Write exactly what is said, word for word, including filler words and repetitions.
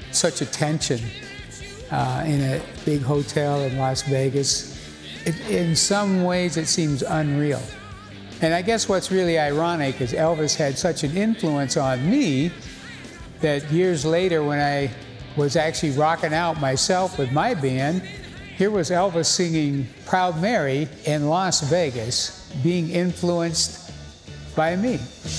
such attention uh, in a big hotel in Las Vegas. It, in some ways, it seems unreal. And I guess what's really ironic is Elvis had such an influence on me that years later, when I was actually rocking out myself with my band, here was Elvis singing Proud Mary in Las Vegas, being influenced by me.